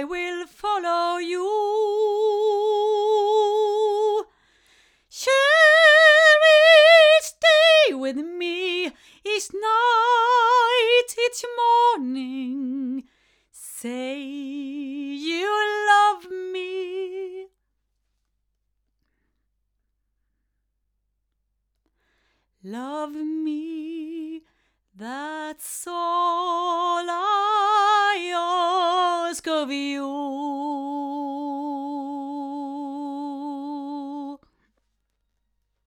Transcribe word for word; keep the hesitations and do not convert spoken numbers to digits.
will follow you. Shall we stay with me each night, each morning? Say you love me. Love me, that's all I ask of you.